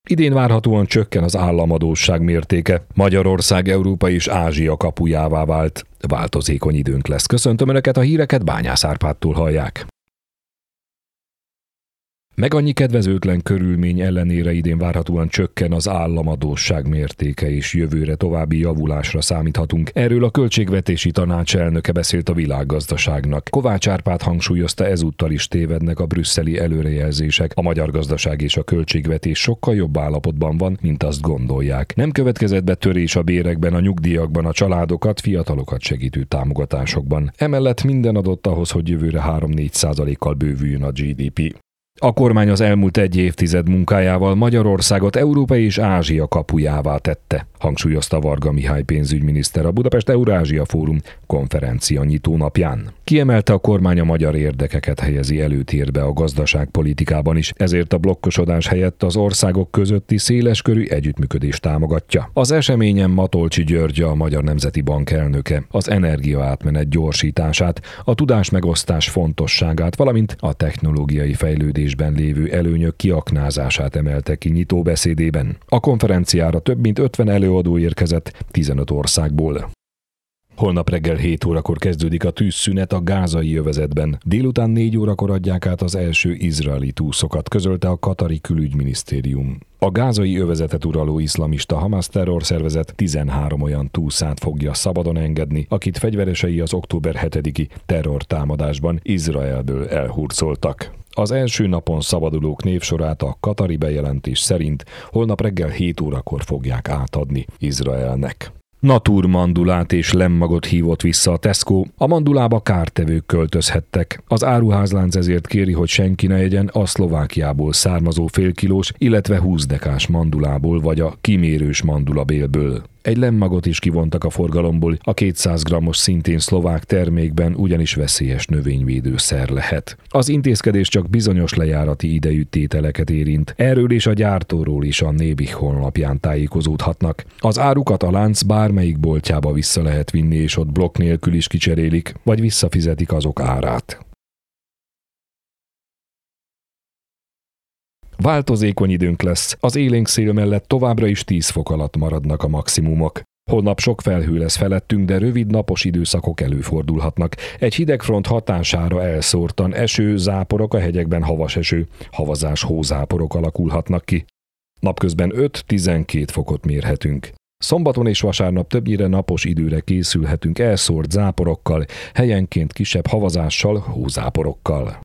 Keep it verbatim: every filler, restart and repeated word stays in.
Idén várhatóan csökken az államadósság mértéke. Magyarország Európa és Ázsia kapujává vált. Változékony időnk lesz. Köszöntöm Önöket, a híreket Bányász Árpádtól hallják. Meg annyi kedvezőtlen körülmény ellenére idén várhatóan csökken az államadósság mértéke, és jövőre további javulásra számíthatunk. Erről a Költségvetési Tanács elnöke beszélt a világgazdaságnak. Kovács Árpád hangsúlyozta, ezúttal is tévednek a brüsszeli előrejelzések. A magyar gazdaság és a költségvetés sokkal jobb állapotban van, mint azt gondolják. Nem következett be törés a bérekben, a nyugdíjakban, a családokat, fiatalokat segítő támogatásokban. Emellett minden adott ahhoz, hogy jövőre három-négy százalékkal bővüljön a gé dé pé. A kormány az elmúlt egy évtized munkájával Magyarországot Európa és Ázsia kapujává tette, hangsúlyozta Varga Mihály pénzügyminiszter a Budapest Eurázsia Fórum konferencia nyitó napján. Kiemelte, a kormány a magyar érdekeket helyezi előtérbe a gazdaságpolitikában is, ezért a blokkosodás helyett az országok közötti széleskörű együttműködést támogatja. Az eseményen Matolcsy György, a Magyar Nemzeti Bank elnöke az energiaátmenet gyorsítását, a tudásmegosztás fontosságát, valamint a technológiai fejlődésben lévő előnyök kiaknázását emelte ki nyitó beszédében. A konferenciára több mint ötven előadó érkezett tizenöt országból. Holnap reggel hét órakor kezdődik a tűzszünet a gázai övezetben. Délután négy órakor adják át az első izraeli túszokat, közölte a katari külügyminisztérium. A gázai övezetet uraló iszlamista Hamas terrorszervezet tizenhárom olyan túszát fogja szabadon engedni, akit fegyveresei az október hetediki terrortámadásban Izraelből elhurcoltak. Az első napon szabadulók névsorát a katari bejelentés szerint holnap reggel hét órakor fogják átadni Izraelnek. Natur mandulát és lemmagot hívott vissza a Tesco, a mandulába kártevők költözhettek. Az áruházlánc ezért kéri, hogy senki ne egyen a Szlovákiából származó félkilós, illetve húsz dekás mandulából vagy a kimérős mandulabélből. Egy lemmagot is kivontak a forgalomból, a kétszáz grammos szintén szlovák termékben ugyanis veszélyes növényvédőszer lehet. Az intézkedés csak bizonyos lejárati idejű tételeket érint. Erről és a gyártóról is a Nébih honlapján tájékozódhatnak. Az árukat a lánc bármelyik boltjába vissza lehet vinni, és ott blokk nélkül is kicserélik, vagy visszafizetik azok árát. Változékony időnk lesz, az élénk szél mellett továbbra is tíz fok alatt maradnak a maximumok. Holnap sok felhő lesz felettünk, de rövid napos időszakok előfordulhatnak. Egy hidegfront hatására elszórtan eső, záporok, a hegyekben havas eső, havazás, hózáporok alakulhatnak ki. Napközben öt-tizenkét fokot mérhetünk. Szombaton és vasárnap többnyire napos időre készülhetünk elszórt záporokkal, helyenként kisebb havazással, hózáporokkal.